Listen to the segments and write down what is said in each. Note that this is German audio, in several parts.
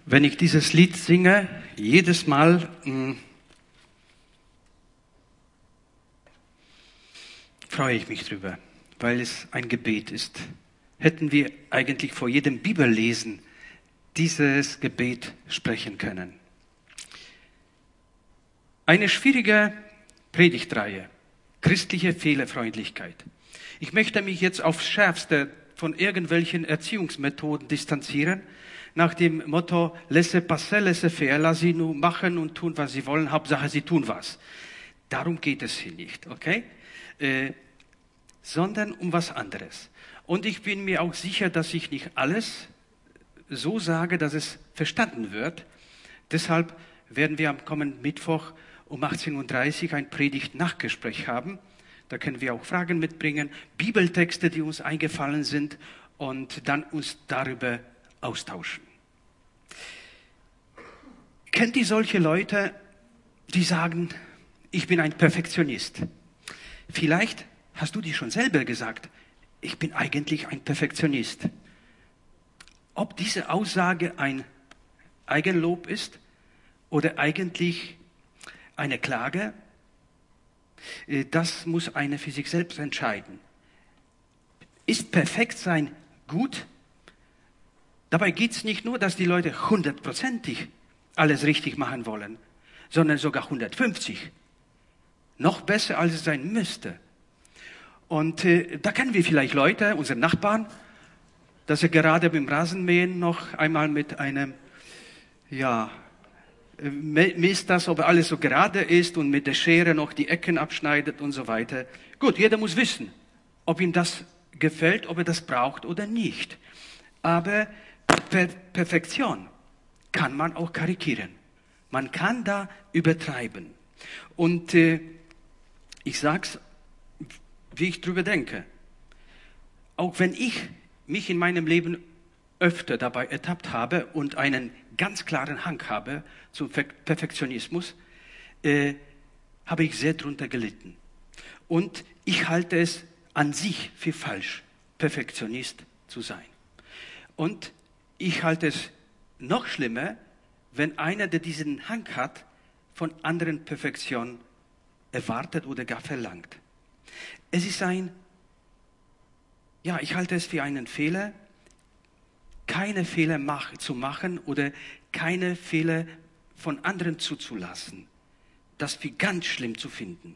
Wenn ich dieses Lied singe, jedes Mal freue ich mich drüber, weil es ein Gebet ist. Hätten wir eigentlich vor jedem Bibellesen dieses Gebet sprechen können. Eine schwierige Predigtreihe, christliche Fehlerfreundlichkeit. Ich möchte mich jetzt aufs Schärfste von irgendwelchen Erziehungsmethoden distanzieren, nach dem Motto, laissez-passer, laissez-faire, lass sie nur machen und tun, was sie wollen, Hauptsache sie tun was. Darum geht es hier nicht, okay? Sondern um was anderes. Und ich bin mir auch sicher, dass ich nicht alles so sage, dass es verstanden wird. Deshalb werden wir am kommenden Mittwoch um 18:30 Uhr ein Predigt-Nachgespräch haben. Da können wir auch Fragen mitbringen, Bibeltexte, die uns eingefallen sind und dann uns darüber austauschen. Kennt ihr solche Leute, die sagen, ich bin ein Perfektionist? Vielleicht hast du dir schon selber gesagt, ich bin eigentlich ein Perfektionist. Ob diese Aussage ein Eigenlob ist oder eigentlich eine Klage, das muss einer für sich selbst entscheiden. Ist Perfektsein gut? Dabei geht es nicht nur, dass die Leute 100%ig alles richtig machen wollen, sondern sogar 150. Noch besser, als es sein müsste. Und da kennen wir vielleicht Leute, unsere Nachbarn, dass er gerade beim Rasenmähen noch einmal mit einem, misst das, ob alles so gerade ist und mit der Schere noch die Ecken abschneidet und so weiter. Gut, jeder muss wissen, ob ihm das gefällt, ob er das braucht oder nicht. Aber Perfektion kann man auch karikieren. Man kann da übertreiben. Und ich sag's, wie ich drüber denke. Auch wenn ich mich in meinem Leben öfter dabei ertappt habe und einen ganz klaren Hang habe zum Perfektionismus, habe ich sehr drunter gelitten. Und ich halte es an sich für falsch, Perfektionist zu sein. Und ich halte es noch schlimmer, wenn einer, der diesen Hang hat, von anderen Perfektion erwartet oder gar verlangt. Es ist ich halte es für einen Fehler, keine Fehler zu machen oder keine Fehler von anderen zuzulassen. Das für ganz schlimm zu finden.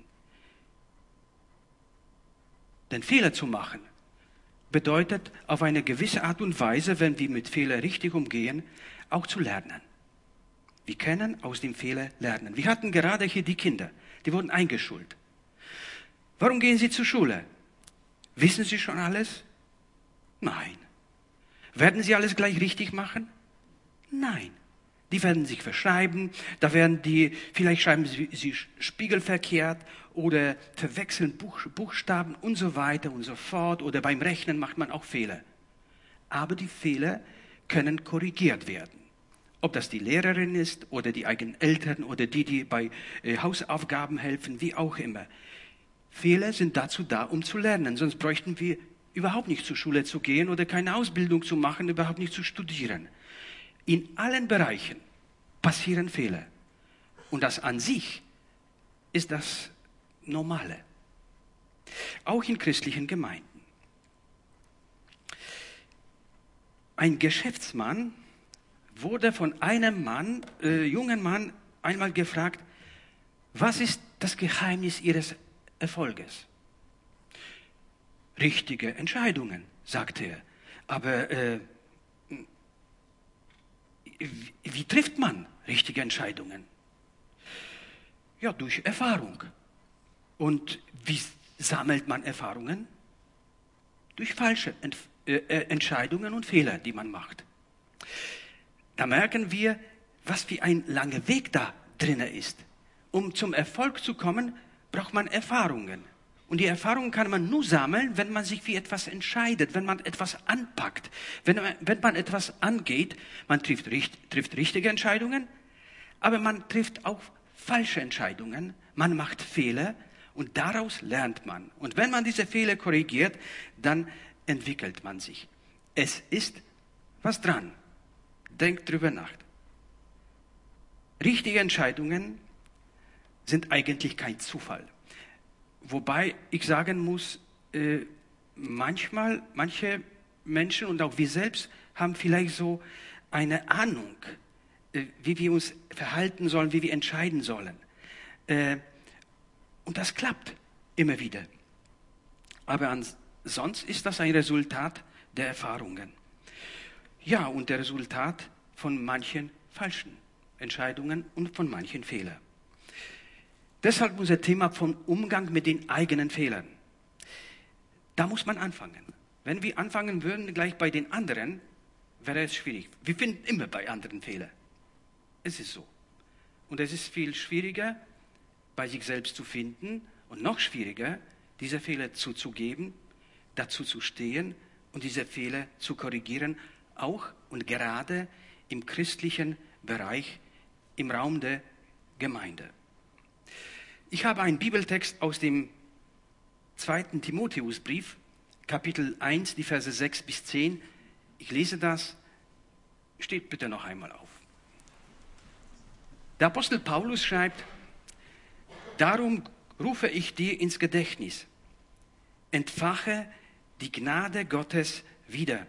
Denn Fehler zu machen bedeutet auf eine gewisse Art und Weise, wenn wir mit Fehlern richtig umgehen, auch zu lernen. Wir können aus dem Fehler lernen. Wir hatten gerade hier die Kinder, die wurden eingeschult. Warum gehen sie zur Schule? Wissen sie schon alles? Nein. Werden sie alles gleich richtig machen? Nein. Die werden sich verschreiben, vielleicht schreiben sie spiegelverkehrt oder verwechseln Buchstaben und so weiter und so fort. Oder beim Rechnen macht man auch Fehler. Aber die Fehler können korrigiert werden. Ob das die Lehrerin ist oder die eigenen Eltern oder die bei Hausaufgaben helfen, wie auch immer. Fehler sind dazu da, um zu lernen. Sonst bräuchten wir überhaupt nicht zur Schule zu gehen oder keine Ausbildung zu machen, überhaupt nicht zu studieren. In allen Bereichen passieren Fehler. Und das an sich ist das Normale. Auch in christlichen Gemeinden. Ein Geschäftsmann wurde von einem jungen Mann einmal gefragt, was ist das Geheimnis Ihres Erfolges? Richtige Entscheidungen, sagte er. Aber wie trifft man richtige Entscheidungen? Ja, durch Erfahrung. Und wie sammelt man Erfahrungen? Durch falsche Entscheidungen und Fehler, die man macht. Da merken wir, was für ein langer Weg da drin ist. Um zum Erfolg zu kommen, braucht man Erfahrungen. Und die Erfahrungen kann man nur sammeln, wenn man sich für etwas entscheidet, wenn man etwas anpackt, wenn man etwas angeht. Man trifft richtige Entscheidungen, aber man trifft auch falsche Entscheidungen. Man macht Fehler und daraus lernt man. Und wenn man diese Fehler korrigiert, dann entwickelt man sich. Es ist was dran. Denkt drüber nach. Richtige Entscheidungen sind eigentlich kein Zufall. Wobei ich sagen muss, manchmal, manche Menschen und auch wir selbst haben vielleicht so eine Ahnung, wie wir uns verhalten sollen, wie wir entscheiden sollen. Und das klappt immer wieder. Aber sonst ist das ein Resultat der Erfahrungen. Ja, und der Resultat von manchen falschen Entscheidungen und von manchen Fehlern. Deshalb unser Thema von Umgang mit den eigenen Fehlern. Da muss man anfangen. Wenn wir anfangen würden gleich bei den anderen, wäre es schwierig. Wir finden immer bei anderen Fehler. Es ist so. Und es ist viel schwieriger, bei sich selbst zu finden und noch schwieriger, diese Fehler zuzugeben, dazu zu stehen und diese Fehler zu korrigieren, auch und gerade im christlichen Bereich, im Raum der Gemeinde. Ich habe einen Bibeltext aus dem 2. Timotheusbrief, Kapitel 1, die Verse 6 bis 10. Ich lese das. Steht bitte noch einmal auf. Der Apostel Paulus schreibt, darum rufe ich dir ins Gedächtnis, entfache die Gnade Gottes wieder,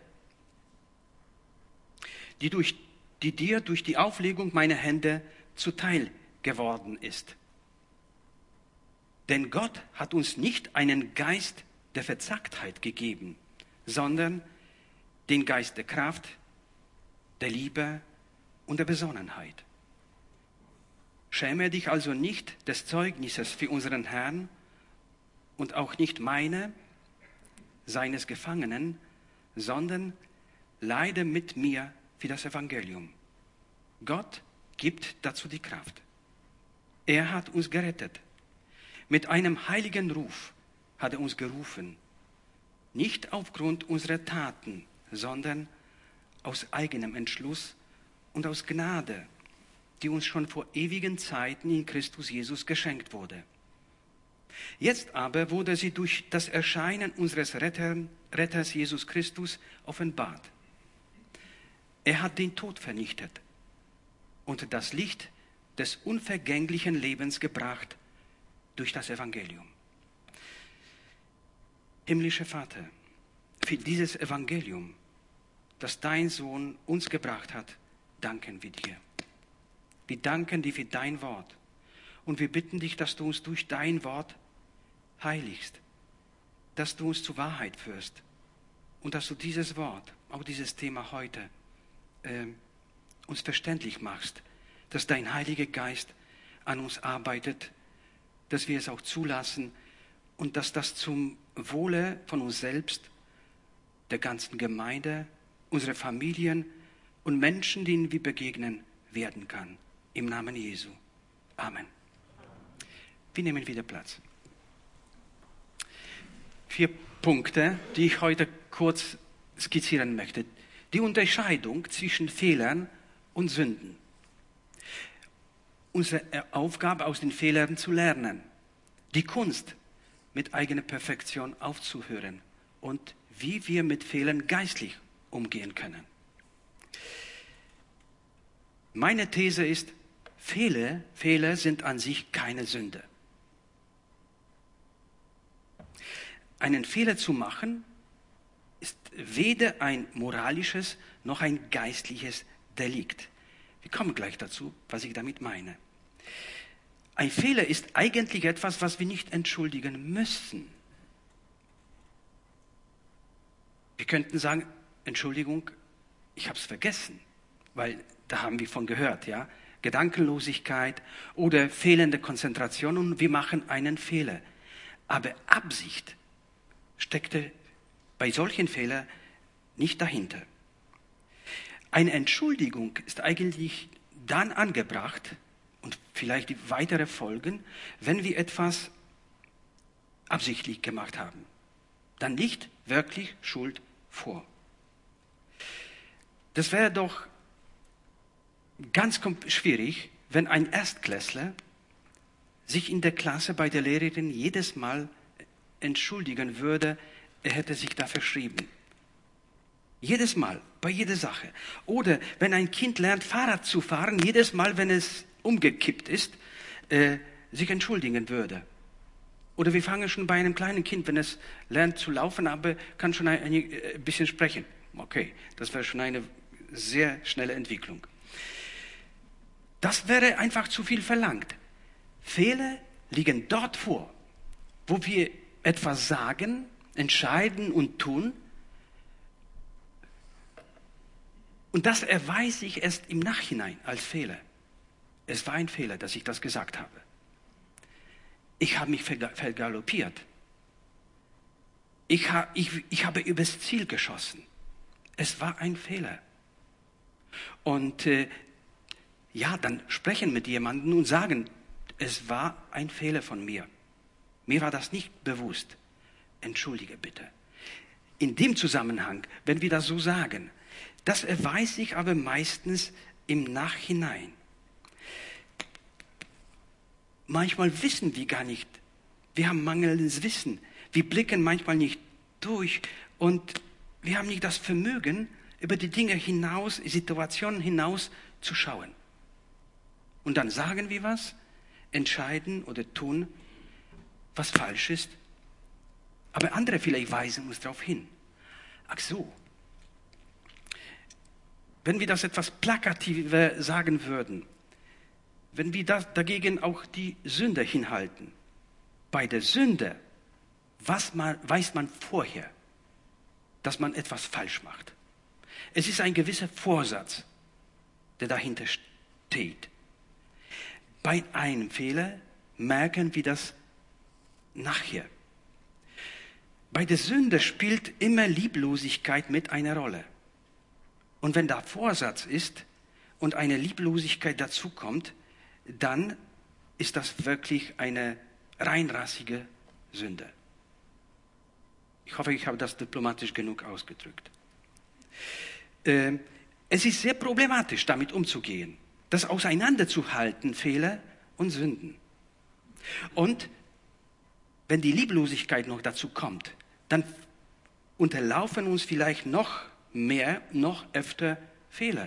die dir durch die Auflegung meiner Hände zuteil geworden ist. Denn Gott hat uns nicht einen Geist der Verzagtheit gegeben, sondern den Geist der Kraft, der Liebe und der Besonnenheit. Schäme dich also nicht des Zeugnisses für unseren Herrn und auch nicht seines Gefangenen, sondern leide mit mir für das Evangelium. Gott gibt dazu die Kraft. Er hat uns gerettet. Mit einem heiligen Ruf hat er uns gerufen, nicht aufgrund unserer Taten, sondern aus eigenem Entschluss und aus Gnade, die uns schon vor ewigen Zeiten in Christus Jesus geschenkt wurde. Jetzt aber wurde sie durch das Erscheinen unseres Retters Jesus Christus offenbart. Er hat den Tod vernichtet und das Licht des unvergänglichen Lebens gebracht durch das Evangelium. Himmlischer Vater, für dieses Evangelium, das dein Sohn uns gebracht hat, danken wir dir. Wir danken dir für dein Wort und wir bitten dich, dass du uns durch dein Wort heiligst, dass du uns zur Wahrheit führst und dass du dieses Wort, auch dieses Thema heute, uns verständlich machst, dass dein Heiliger Geist an uns arbeitet, dass wir es auch zulassen und dass das zum Wohle von uns selbst, der ganzen Gemeinde, unserer Familien und Menschen, denen wir begegnen, werden kann. Im Namen Jesu. Amen. Wir nehmen wieder Platz. 4 Punkte, die ich heute kurz skizzieren möchte. Die Unterscheidung zwischen Fehlern und Sünden. Unsere Aufgabe, aus den Fehlern zu lernen. Die Kunst, mit eigener Perfektion aufzuhören. Und wie wir mit Fehlern geistlich umgehen können. Meine These ist, Fehler sind an sich keine Sünde. Einen Fehler zu machen, ist weder ein moralisches noch ein geistliches Delikt. Wir kommen gleich dazu, was ich damit meine. Ein Fehler ist eigentlich etwas, was wir nicht entschuldigen müssen. Wir könnten sagen, Entschuldigung, ich habe es vergessen, weil da haben wir von gehört, ja, Gedankenlosigkeit oder fehlende Konzentration und wir machen einen Fehler. Aber Absicht steckte bei solchen Fehlern nicht dahinter. Eine Entschuldigung ist eigentlich dann angebracht und vielleicht die weitere Folgen, wenn wir etwas absichtlich gemacht haben. Dann liegt wirklich Schuld vor. Das wäre doch ganz schwierig, wenn ein Erstklässler sich in der Klasse bei der Lehrerin jedes Mal entschuldigen würde, er hätte sich da verschrieben. Jedes Mal, bei jeder Sache. Oder wenn ein Kind lernt, Fahrrad zu fahren, jedes Mal, wenn es umgekippt ist, sich entschuldigen würde. Oder wir fangen schon bei einem kleinen Kind, wenn es lernt zu laufen, aber kann schon ein bisschen sprechen. Okay, das wäre schon eine sehr schnelle Entwicklung. Das wäre einfach zu viel verlangt. Fehler liegen dort vor, wo wir etwas sagen, entscheiden und tun. Und das erweist sich erst im Nachhinein als Fehler. Es war ein Fehler, dass ich das gesagt habe. Ich habe mich vergaloppiert. Ich habe übers Ziel geschossen. Es war ein Fehler. Und dann sprechen mit jemandem und sagen, es war ein Fehler von mir. Mir war das nicht bewusst. Entschuldige bitte. In dem Zusammenhang, wenn wir das so sagen, das erweist sich aber meistens im Nachhinein. Manchmal wissen wir gar nicht. Wir haben mangelndes Wissen. Wir blicken manchmal nicht durch und wir haben nicht das Vermögen, über die Dinge hinaus, Situationen hinaus zu schauen. Und dann sagen wir was, entscheiden oder tun, was falsch ist. Aber andere vielleicht weisen uns darauf hin. Ach so. Wenn wir das etwas plakativer sagen würden, wenn wir dagegen auch die Sünde hinhalten. Bei der Sünde weiß man vorher, dass man etwas falsch macht. Es ist ein gewisser Vorsatz, der dahinter steht. Bei einem Fehler merken wir das nachher. Bei der Sünde spielt immer Lieblosigkeit mit einer Rolle. Und wenn da Vorsatz ist und eine Lieblosigkeit dazukommt, dann ist das wirklich eine reinrassige Sünde. Ich hoffe, ich habe das diplomatisch genug ausgedrückt. Es ist sehr problematisch, damit umzugehen, das auseinanderzuhalten, Fehler und Sünden. Und wenn die Lieblosigkeit noch dazu kommt, dann unterlaufen uns vielleicht noch öfter Fehler.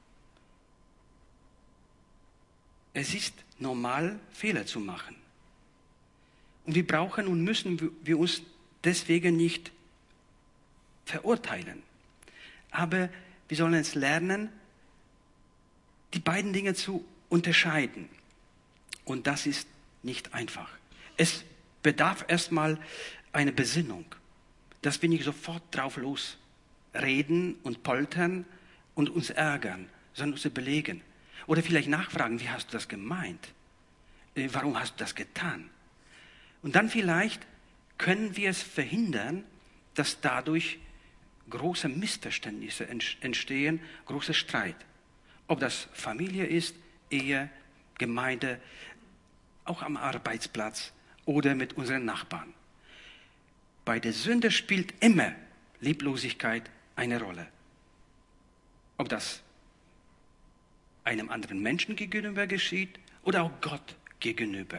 Es ist normal, Fehler zu machen. Und wir brauchen und müssen wir uns deswegen nicht verurteilen. Aber wir sollen es lernen, die beiden Dinge zu unterscheiden. Und das ist nicht einfach. Es bedarf erstmal einer Besinnung, dass wir nicht sofort drauf losreden und poltern und uns ärgern, sondern uns überlegen. Oder vielleicht nachfragen, wie hast du das gemeint? Warum hast du das getan? Und dann vielleicht können wir es verhindern, dass dadurch große Missverständnisse entstehen, großer Streit. Ob das Familie ist, Ehe, Gemeinde, auch am Arbeitsplatz oder mit unseren Nachbarn. Bei der Sünde spielt immer Lieblosigkeit eine Rolle. Ob das einem anderen Menschen gegenüber geschieht oder auch Gott gegenüber.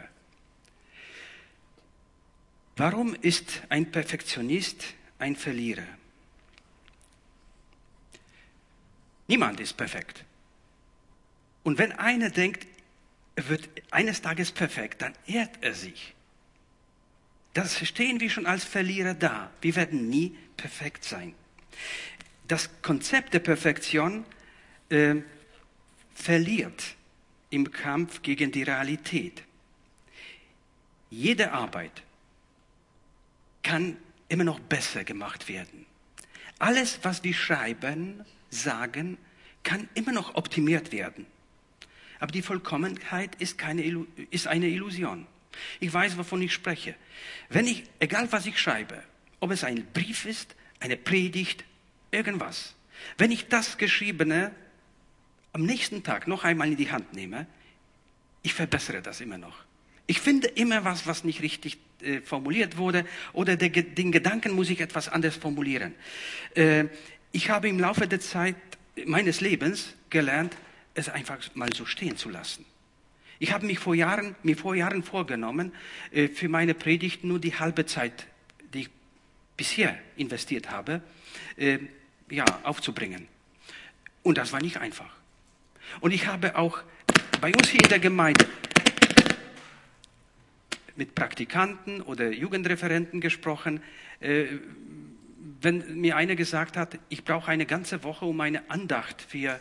Warum ist ein Perfektionist ein Verlierer? Niemand ist perfekt. Und wenn einer denkt, er wird eines Tages perfekt, dann ehrt er sich. Das stehen wir schon als Verlierer da. Wir werden nie perfekt sein. Das Konzept der Perfektion verliert im Kampf gegen die Realität. Jede Arbeit kann immer noch besser gemacht werden. Alles, was wir schreiben, sagen, kann immer noch optimiert werden. Aber die Vollkommenheit ist eine Illusion. Ich weiß, wovon ich spreche. Egal was ich schreibe, ob es ein Brief ist, eine Predigt, irgendwas. Wenn ich das Geschriebene am nächsten Tag noch einmal in die Hand nehme, ich verbessere das immer noch. Ich finde immer was nicht richtig formuliert wurde oder den Gedanken muss ich etwas anders formulieren. Ich habe im Laufe der Zeit meines Lebens gelernt, es einfach mal so stehen zu lassen. Ich habe mir vor Jahren vorgenommen, für meine Predigt nur die halbe Zeit, die ich bisher investiert habe, aufzubringen. Und das war nicht einfach. Und ich habe auch Bei uns hier in der Gemeinde mit Praktikanten oder Jugendreferenten gesprochen, wenn mir einer gesagt hat, ich brauche eine ganze Woche, um eine Andacht für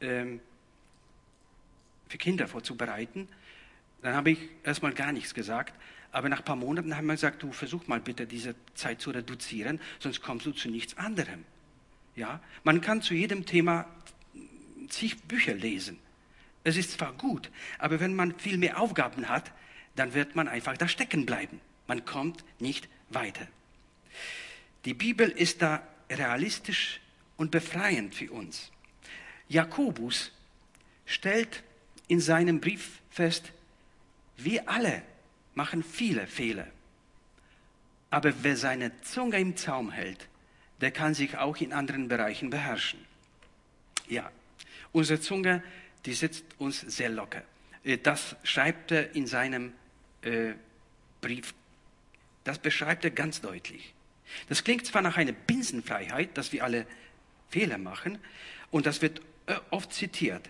Kinder vorzubereiten, dann habe ich erstmal gar nichts gesagt. Aber nach ein paar Monaten haben wir gesagt, du versuch mal bitte diese Zeit zu reduzieren, sonst kommst du zu nichts anderem. Ja? Man kann zu jedem Thema zig Bücher lesen. Es ist zwar gut, aber wenn man viel mehr Aufgaben hat, dann wird man einfach da stecken bleiben. Man kommt nicht weiter. Die Bibel ist da realistisch und befreiend für uns. Jakobus stellt in seinem Brief fest, wir alle machen viele Fehler. Aber wer seine Zunge im Zaum hält, der kann sich auch in anderen Bereichen beherrschen. Ja, unsere Zunge, die sitzt uns sehr locker. Das schreibt er in seinem Brief. Das beschreibt er ganz deutlich. Das klingt zwar nach einer Binsenfreiheit, dass wir alle Fehler machen, und das wird oft zitiert.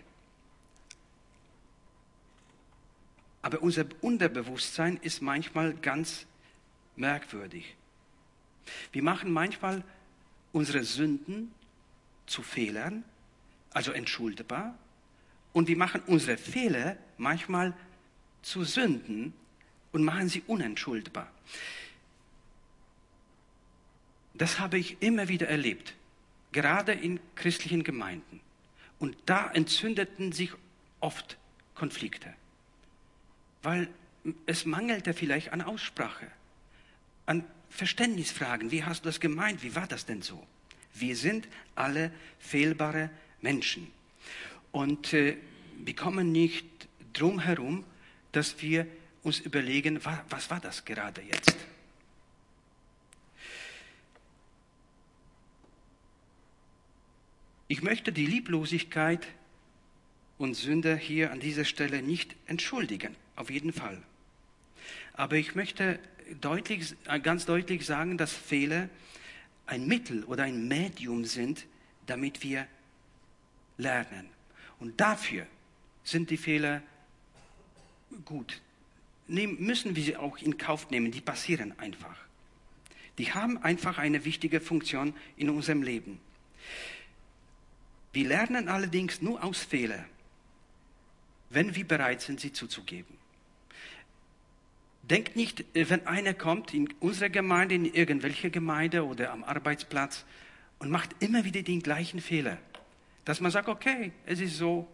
Aber unser Unterbewusstsein ist manchmal ganz merkwürdig. Wir machen manchmal unsere Sünden zu Fehlern, also entschuldbar, und wir machen unsere Fehler manchmal zu Sünden und machen sie unentschuldbar. Das habe ich immer wieder erlebt, gerade in christlichen Gemeinden. Und da entzündeten sich oft Konflikte, weil es mangelte vielleicht an Aussprache, an Verständnisfragen. Wie hast du das gemeint? Wie war das denn so? Wir sind alle fehlbare Menschen. Und wir kommen nicht drum herum, dass wir uns überlegen, was war das gerade jetzt? Ich möchte die Lieblosigkeit und Sünde hier an dieser Stelle nicht entschuldigen, auf jeden Fall. Aber ich möchte ganz deutlich sagen, dass Fehler ein Mittel oder ein Medium sind, damit wir lernen. Und dafür sind die Fehler gut. Müssen wir sie auch in Kauf nehmen, die passieren einfach. Die haben einfach eine wichtige Funktion in unserem Leben. Wir lernen allerdings nur aus Fehlern, wenn wir bereit sind, sie zuzugeben. Denkt nicht, wenn einer kommt in unsere Gemeinde, in irgendwelche Gemeinde oder am Arbeitsplatz und macht immer wieder den gleichen Fehler, dass man sagt, okay, es ist so.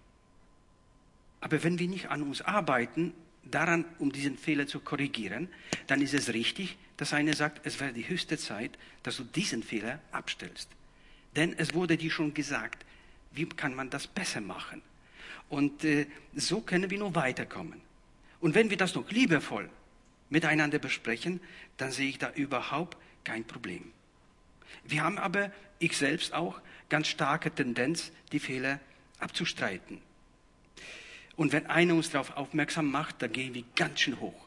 Aber wenn wir nicht an uns arbeiten, daran, um diesen Fehler zu korrigieren, dann ist es richtig, dass einer sagt, es wäre die höchste Zeit, dass du diesen Fehler abstellst. Denn es wurde dir schon gesagt, wie kann man das besser machen? Und so können wir nur weiterkommen. Und wenn wir das noch liebevoll miteinander besprechen, dann sehe ich da überhaupt kein Problem. Wir haben aber, ich selbst auch, ganz starke Tendenz, die Fehler abzustreiten. Und wenn einer uns darauf aufmerksam macht, dann gehen wir ganz schön hoch.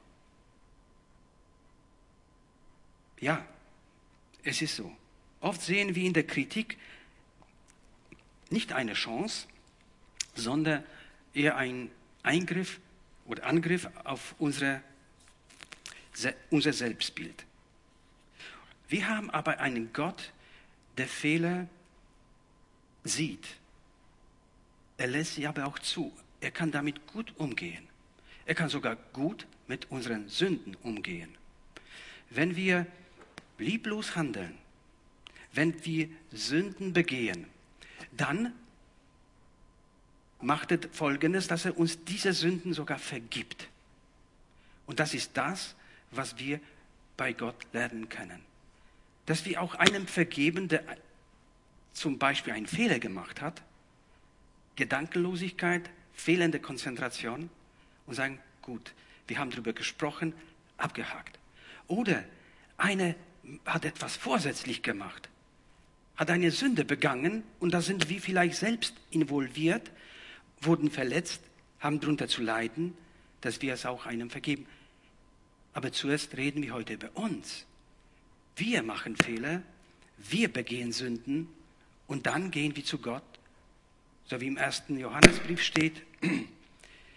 Ja, es ist so. Oft sehen wir in der Kritik nicht eine Chance, sondern eher einen Eingriff oder Angriff auf unser Selbstbild. Wir haben aber einen Gott, der Fehler sieht. Er lässt sie aber auch zu. Er kann damit gut umgehen. Er kann sogar gut mit unseren Sünden umgehen. Wenn wir lieblos handeln, wenn wir Sünden begehen, dann macht er Folgendes, dass er uns diese Sünden sogar vergibt. Und das ist das, was wir bei Gott lernen können. Dass wir auch einem vergeben, der zum Beispiel einen Fehler gemacht hat, Gedankenlosigkeit, fehlende Konzentration, und sagen, gut, wir haben darüber gesprochen, abgehakt. Oder einer hat etwas vorsätzlich gemacht, hat eine Sünde begangen und da sind wir vielleicht selbst involviert, wurden verletzt, haben darunter zu leiden, dass wir es auch einem vergeben. Aber zuerst reden wir heute über uns. Wir machen Fehler, wir begehen Sünden und dann gehen wir zu Gott, so wie im 1. Johannesbrief steht,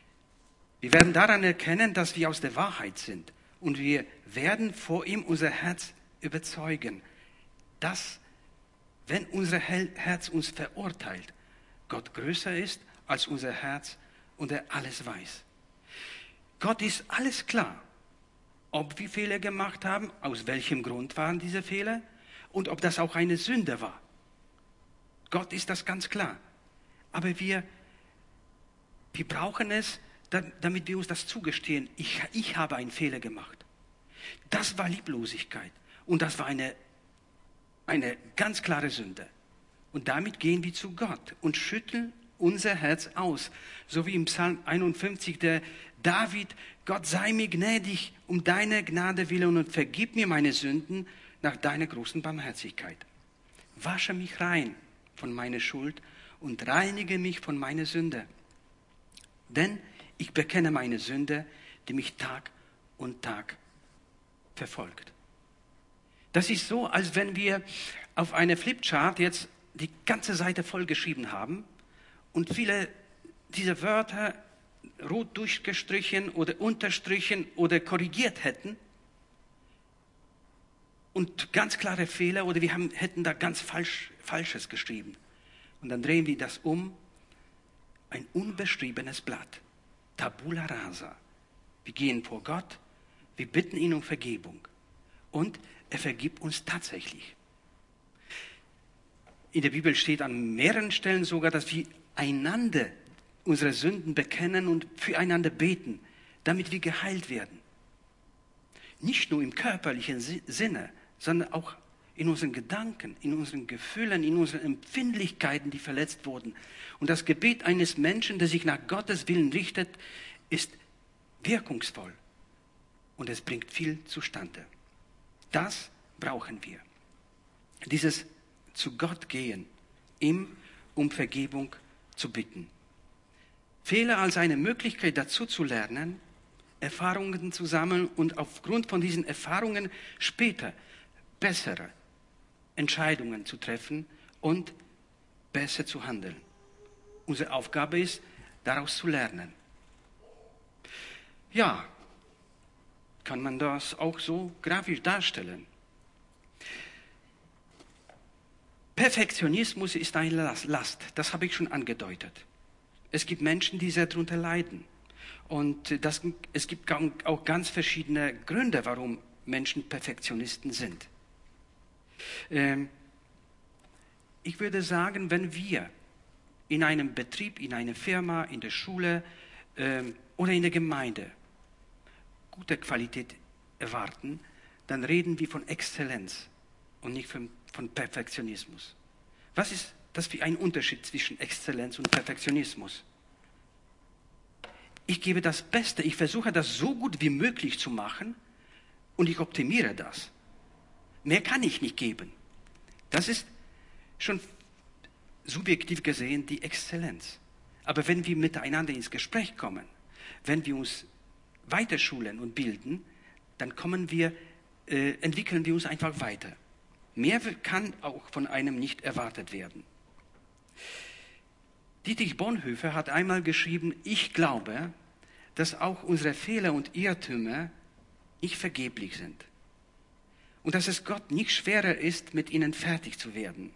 Wir werden daran erkennen, dass wir aus der Wahrheit sind. Und wir werden vor ihm unser Herz überzeugen, dass, wenn unser Herz uns verurteilt, Gott größer ist als unser Herz und er alles weiß. Gott ist alles klar, ob wir Fehler gemacht haben, aus welchem Grund waren diese Fehler und ob das auch eine Sünde war. Gott ist das ganz klar. Aber wir brauchen es, damit wir uns das zugestehen. Ich habe einen Fehler gemacht. Das war Lieblosigkeit und das war eine ganz klare Sünde. Und damit gehen wir zu Gott und schütteln unser Herz aus. So wie im Psalm 51 der David: Gott sei mir gnädig um deine Gnade willen und vergib mir meine Sünden nach deiner großen Barmherzigkeit. Wasche mich rein von meiner Schuld und reinige mich von meiner Sünde. Denn ich bekenne meine Sünde, die mich Tag und Tag verfolgt. Das ist so, als wenn wir auf einer Flipchart jetzt die ganze Seite vollgeschrieben haben und viele dieser Wörter rot durchgestrichen oder unterstrichen oder korrigiert hätten und ganz klare Fehler oder wir hätten da ganz Falsches geschrieben. Und dann drehen wir das um, ein unbeschriebenes Blatt, Tabula rasa. Wir gehen vor Gott, wir bitten ihn um Vergebung und er vergibt uns tatsächlich. In der Bibel steht an mehreren Stellen sogar, dass wir einander unsere Sünden bekennen und füreinander beten, damit wir geheilt werden. Nicht nur im körperlichen Sinne, sondern auch in unseren Gedanken, in unseren Gefühlen, in unseren Empfindlichkeiten, die verletzt wurden. Und das Gebet eines Menschen, der sich nach Gottes Willen richtet, ist wirkungsvoll. Und es bringt viel zustande. Das brauchen wir. Dieses zu Gott gehen, ihm um Vergebung zu bitten. Fehler als eine Möglichkeit dazu zu lernen, Erfahrungen zu sammeln und aufgrund von diesen Erfahrungen später bessere Entscheidungen zu treffen und besser zu handeln. Unsere Aufgabe ist, daraus zu lernen. Ja, kann man das auch so grafisch darstellen. Perfektionismus ist eine Last, das habe ich schon angedeutet. Es gibt Menschen, die sehr darunter leiden. Und es gibt auch ganz verschiedene Gründe, warum Menschen Perfektionisten sind. Ich würde sagen, wenn wir in einem Betrieb, in einer Firma, in der Schule oder in der Gemeinde gute Qualität erwarten, dann reden wir von Exzellenz und nicht von Perfektionismus. Was ist das für ein Unterschied zwischen Exzellenz und Perfektionismus? Ich gebe das Beste, ich versuche das so gut wie möglich zu machen und ich optimiere das. Mehr kann ich nicht geben. Das ist schon subjektiv gesehen die Exzellenz. Aber wenn wir miteinander ins Gespräch kommen, wenn wir uns weiterschulen und bilden, dann entwickeln wir uns einfach weiter. Mehr kann auch von einem nicht erwartet werden. Dietrich Bonhoeffer hat einmal geschrieben: Ich glaube, dass auch unsere Fehler und Irrtümer nicht vergeblich sind. Und dass es Gott nicht schwerer ist, mit ihnen fertig zu werden.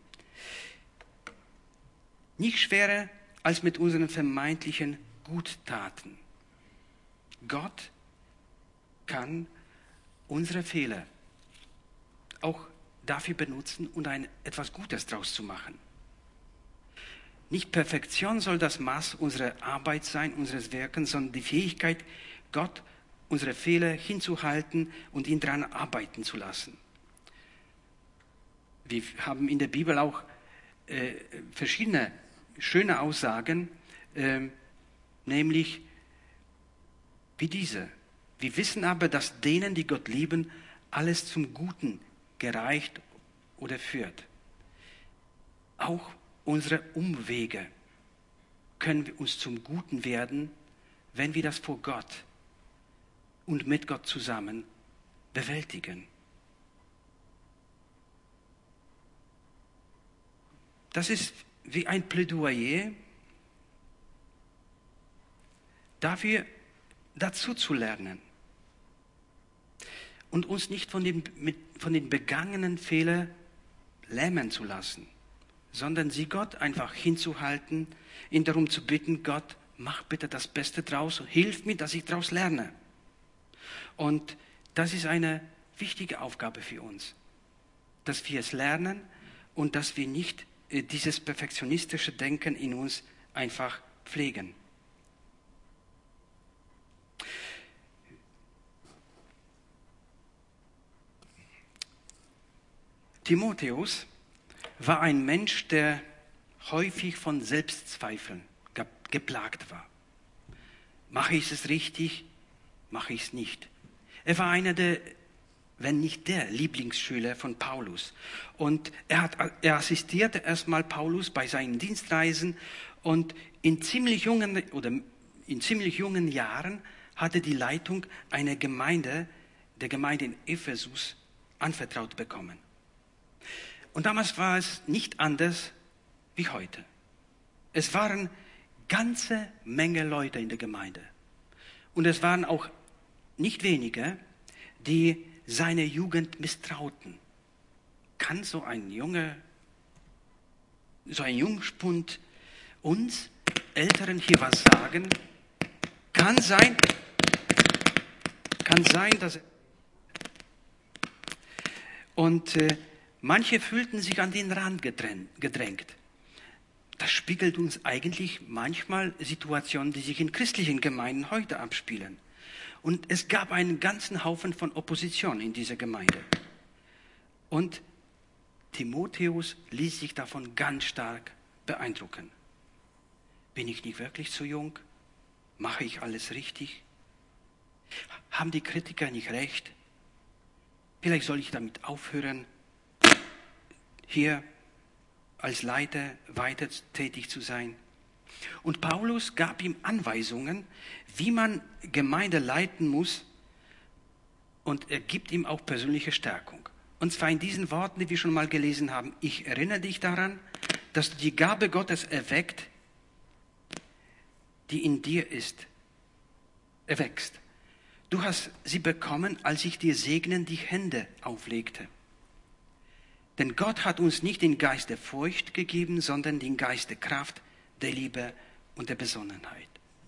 Nicht schwerer als mit unseren vermeintlichen Guttaten. Gott kann unsere Fehler auch dafür benutzen und etwas Gutes daraus zu machen. Nicht Perfektion soll das Maß unserer Arbeit sein, unseres Wirkens, sondern die Fähigkeit, Gott unsere Fehler hinzuhalten und ihn daran arbeiten zu lassen. Wir haben in der Bibel auch verschiedene schöne Aussagen, nämlich wie diese. Wir wissen aber, dass denen, die Gott lieben, alles zum Guten gereicht oder führt. Auch unsere Umwege können wir uns zum Guten werden, wenn wir das vor Gott und mit Gott zusammen bewältigen. Das ist wie ein Plädoyer dafür, dazu zu lernen und uns nicht von den begangenen Fehlern lähmen zu lassen, sondern sie Gott einfach hinzuhalten, ihn darum zu bitten, Gott, mach bitte das Beste draus und hilf mir, dass ich daraus lerne. Und das ist eine wichtige Aufgabe für uns, dass wir es lernen und dass wir nicht dieses perfektionistische Denken in uns einfach pflegen. Timotheus war ein Mensch, der häufig von Selbstzweifeln geplagt war. Mache ich es richtig? Mache ich es nicht? Er war einer der, wenn nicht der Lieblingsschüler von Paulus. Und er assistierte erstmal Paulus bei seinen Dienstreisen und in ziemlich jungen Jahren hatte die Leitung der Gemeinde in Ephesus anvertraut bekommen. Und damals war es nicht anders wie heute. Es waren ganze Menge Leute in der Gemeinde. Und es waren auch nicht wenige, die seine Jugend misstrauten. Kann so ein Jungspund uns Älteren hier was sagen? Kann sein, dass... Und manche fühlten sich an den Rand gedrängt. Das spiegelt uns eigentlich manchmal Situationen, die sich in christlichen Gemeinden heute abspielen. Und es gab einen ganzen Haufen von Opposition in dieser Gemeinde. Und Timotheus ließ sich davon ganz stark beeindrucken. Bin ich nicht wirklich zu jung? Mache ich alles richtig? Haben die Kritiker nicht recht? Vielleicht soll ich damit aufhören, hier als Leiter weiter tätig zu sein. Und Paulus gab ihm Anweisungen, wie man Gemeinde leiten muss, und er gibt ihm auch persönliche Stärkung. Und zwar in diesen Worten, die wir schon mal gelesen haben: Ich erinnere dich daran, dass du die Gabe Gottes erweckt, die in dir ist, erwächst. Du hast sie bekommen, als ich dir segnend die Hände auflegte. Denn Gott hat uns nicht den Geist der Furcht gegeben, sondern den Geist der Kraft, der Liebe und der Besonnenheit.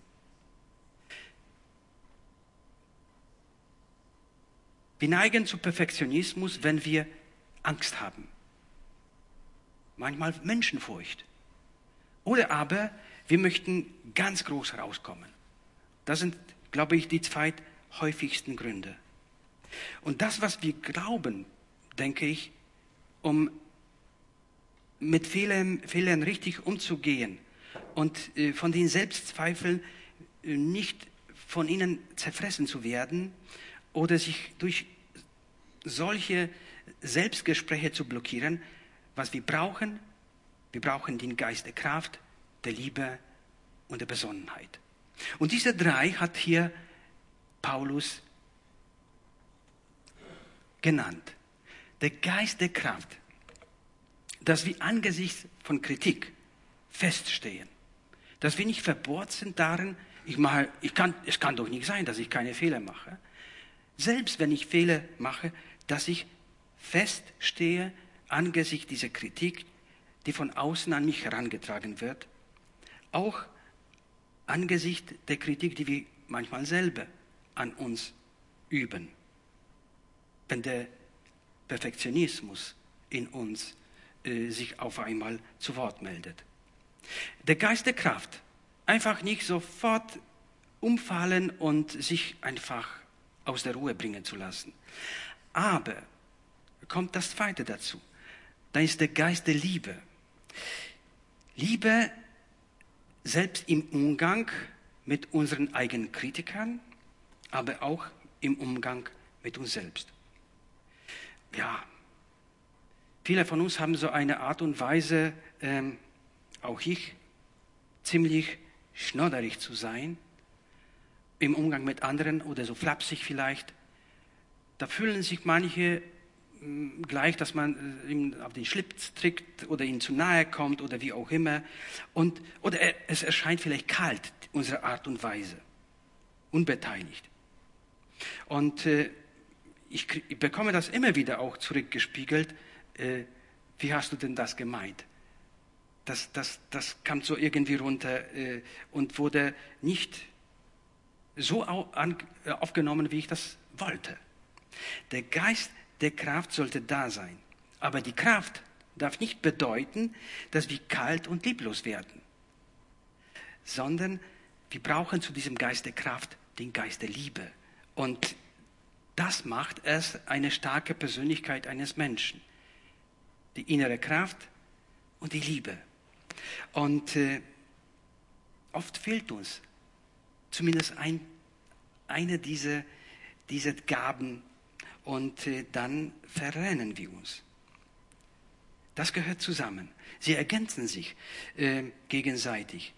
Wir neigen zu Perfektionismus, wenn wir Angst haben. Manchmal Menschenfurcht. Oder aber wir möchten ganz groß rauskommen. Das sind, glaube ich, die zwei häufigsten Gründe. Und das, was wir glauben, denke ich, um mit Fehlern richtig umzugehen und von den Selbstzweifeln nicht von ihnen zerfressen zu werden oder sich durch solche Selbstgespräche zu blockieren, was wir brauchen den Geist der Kraft, der Liebe und der Besonnenheit. Und diese drei hat hier Paulus genannt. Der Geist der Kraft, dass wir angesichts von Kritik feststehen, dass wir nicht verbohrt sind darin, es kann doch nicht sein, dass ich keine Fehler mache. Selbst wenn ich Fehler mache, dass ich feststehe angesichts dieser Kritik, die von außen an mich herangetragen wird, auch angesichts der Kritik, die wir manchmal selber an uns üben. Wenn der Perfektionismus in uns sich auf einmal zu Wort meldet. Der Geist der Kraft, einfach nicht sofort umfallen und sich einfach aus der Ruhe bringen zu lassen. Aber kommt das Zweite dazu. Da ist der Geist der Liebe. Liebe selbst im Umgang mit unseren eigenen Kritikern, aber auch im Umgang mit uns selbst. Ja, viele von uns haben so eine Art und Weise, auch ich, ziemlich schnodderig zu sein, im Umgang mit anderen oder so flapsig vielleicht. Da fühlen sich manche gleich, dass man ihm auf den Schlips trägt oder ihm zu nahe kommt oder wie auch immer. Oder es erscheint vielleicht kalt, unsere Art und Weise. unbeteiligt. Und ich bekomme das immer wieder auch zurückgespiegelt. Wie hast du denn das gemeint? Das kam so irgendwie runter und wurde nicht so aufgenommen, wie ich das wollte. Der Geist der Kraft sollte da sein. Aber die Kraft darf nicht bedeuten, dass wir kalt und lieblos werden, sondern wir brauchen zu diesem Geist der Kraft den Geist der Liebe. Und das macht es eine starke Persönlichkeit eines Menschen. Die innere Kraft und die Liebe. Und oft fehlt uns zumindest eine dieser Gaben und dann verrennen wir uns. Das gehört zusammen. Sie ergänzen sich gegenseitig.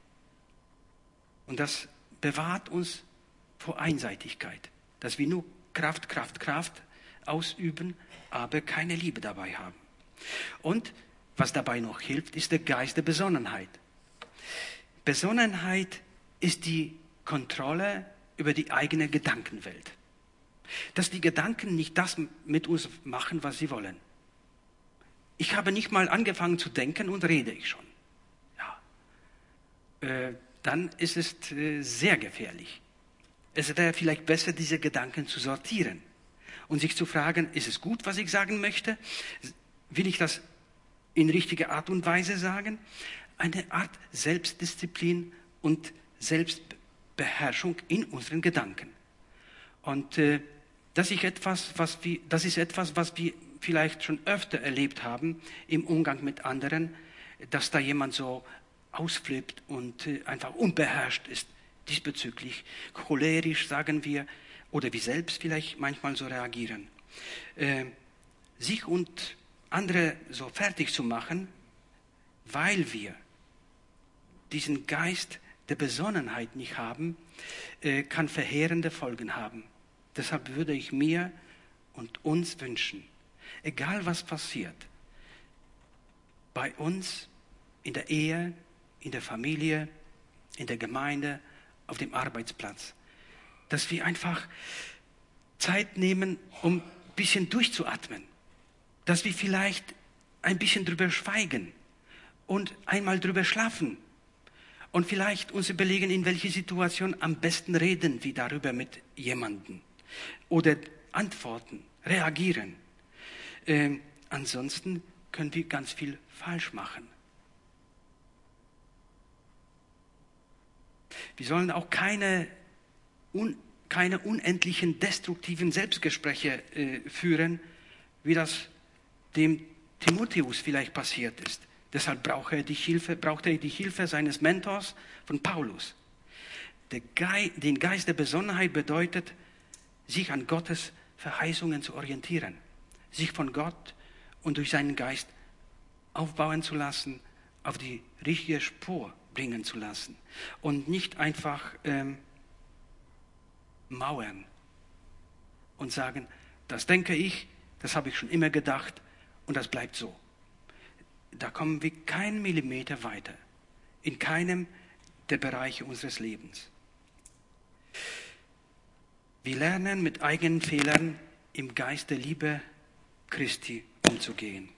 Und das bewahrt uns vor Einseitigkeit, dass wir nur Kraft ausüben, aber keine Liebe dabei haben. Und was dabei noch hilft, ist der Geist der Besonnenheit. Besonnenheit ist die Kontrolle über die eigene Gedankenwelt. Dass die Gedanken nicht das mit uns machen, was sie wollen. Ich habe nicht mal angefangen zu denken und rede ich schon. Ja. Dann ist es sehr gefährlich. Es wäre vielleicht besser, diese Gedanken zu sortieren und sich zu fragen, ist es gut, was ich sagen möchte? Will ich das in richtiger Art und Weise sagen? Eine Art Selbstdisziplin und Selbstbeherrschung in unseren Gedanken. Und das ist etwas, was wir vielleicht schon öfter erlebt haben im Umgang mit anderen, dass da jemand so ausflippt und einfach unbeherrscht ist diesbezüglich, cholerisch, sagen wir, oder wir selbst vielleicht manchmal so reagieren. Sich und andere so fertig zu machen, weil wir diesen Geist der Besonnenheit nicht haben, kann verheerende Folgen haben. Deshalb würde ich mir und uns wünschen, egal was passiert, bei uns, in der Ehe, in der Familie, in der Gemeinde, auf dem Arbeitsplatz, dass wir einfach Zeit nehmen, um ein bisschen durchzuatmen, dass wir vielleicht ein bisschen drüber schweigen und einmal drüber schlafen und vielleicht uns überlegen, in welcher Situation am besten reden wir darüber mit jemandem oder antworten, reagieren. Ansonsten können wir ganz viel falsch machen. Wir sollen auch keine unendlichen destruktiven Selbstgespräche führen, wie das dem Timotheus vielleicht passiert ist. Deshalb braucht er die Hilfe seines Mentors von Paulus. Den Geist der Besonnenheit bedeutet, sich an Gottes Verheißungen zu orientieren, sich von Gott und durch seinen Geist aufbauen zu lassen, auf die richtige Spur bringen zu lassen und nicht einfach mauern und sagen, das denke ich, das habe ich schon immer gedacht und das bleibt so. Da kommen wir keinen Millimeter weiter, in keinem der Bereiche unseres Lebens. Wir lernen mit eigenen Fehlern im Geist der Liebe Christi umzugehen.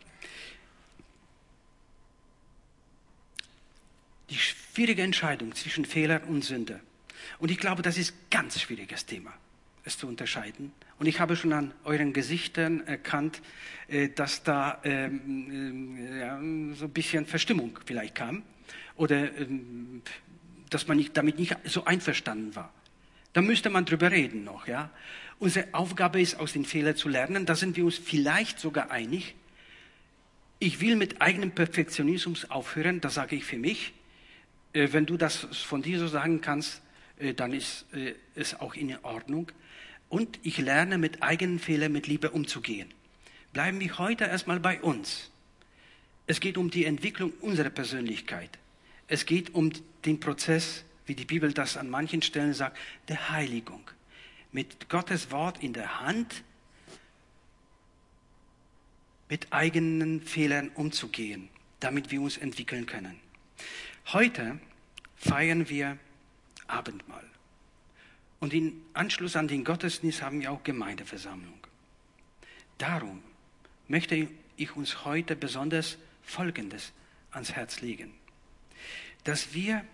Die schwierige Entscheidung zwischen Fehler und Sünde. Und ich glaube, das ist ein ganz schwieriges Thema, es zu unterscheiden. Und ich habe schon an euren Gesichtern erkannt, dass da so ein bisschen Verstimmung vielleicht kam. Oder dass man damit nicht so einverstanden war. Da müsste man drüber reden noch. Ja? Unsere Aufgabe ist, aus den Fehlern zu lernen. Da sind wir uns vielleicht sogar einig. Ich will mit eigenem Perfektionismus aufhören, das sage ich für mich. Wenn du das von dir so sagen kannst, dann ist es auch in Ordnung. Und ich lerne mit eigenen Fehlern mit Liebe umzugehen. Bleiben wir heute erstmal bei uns. Es geht um die Entwicklung unserer Persönlichkeit. Es geht um den Prozess, wie die Bibel das an manchen Stellen sagt, der Heiligung. Mit Gottes Wort in der Hand, mit eigenen Fehlern umzugehen, damit wir uns entwickeln können. Heute feiern wir Abendmahl. Und im Anschluss an den Gottesdienst haben wir auch Gemeindeversammlung. Darum möchte ich uns heute besonders Folgendes ans Herz legen. Dass wir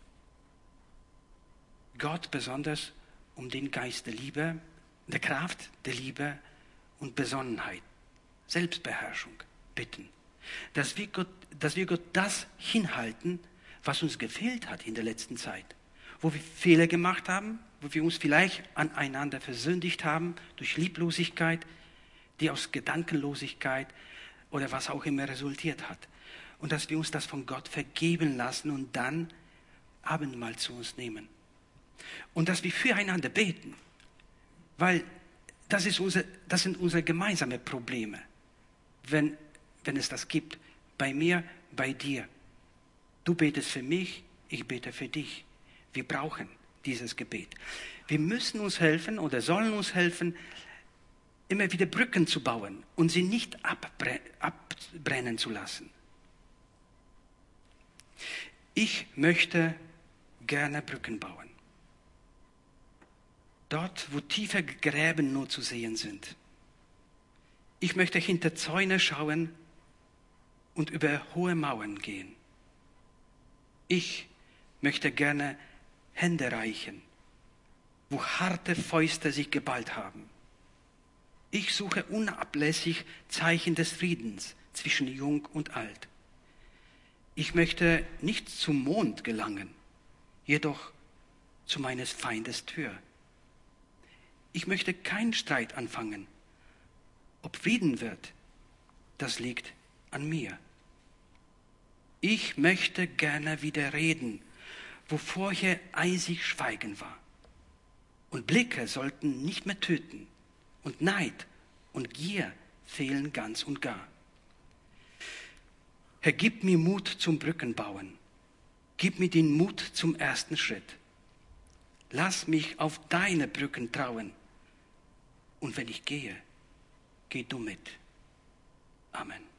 Gott besonders um den Geist der Liebe, der Kraft der Liebe und Besonnenheit, Selbstbeherrschung bitten. Dass wir Gott das hinhalten, was uns gefehlt hat in der letzten Zeit. Wo wir Fehler gemacht haben, wo wir uns vielleicht aneinander versündigt haben durch Lieblosigkeit, die aus Gedankenlosigkeit oder was auch immer resultiert hat. Und dass wir uns das von Gott vergeben lassen und dann Abendmahl zu uns nehmen. Und dass wir füreinander beten, weil das sind unsere gemeinsamen Probleme, wenn es das gibt. Bei mir, bei dir. Du betest für mich, ich bete für dich. Wir brauchen dieses Gebet. Wir müssen uns helfen oder sollen uns helfen, immer wieder Brücken zu bauen und sie nicht abbrennen zu lassen. Ich möchte gerne Brücken bauen. Dort, wo tiefe Gräben nur zu sehen sind. Ich möchte hinter Zäune schauen und über hohe Mauern gehen. Ich möchte gerne Hände reichen, wo harte Fäuste sich geballt haben. Ich suche unablässig Zeichen des Friedens zwischen Jung und Alt. Ich möchte nicht zum Mond gelangen, jedoch zu meines Feindes Tür. Ich möchte keinen Streit anfangen. Ob Frieden wird, das liegt an mir. Ich möchte gerne wieder reden, wo vorher eisig Schweigen war. Und Blicke sollten nicht mehr töten. Und Neid und Gier fehlen ganz und gar. Herr, gib mir Mut zum Brückenbauen. Gib mir den Mut zum ersten Schritt. Lass mich auf deine Brücken trauen. Und wenn ich gehe, geh du mit. Amen.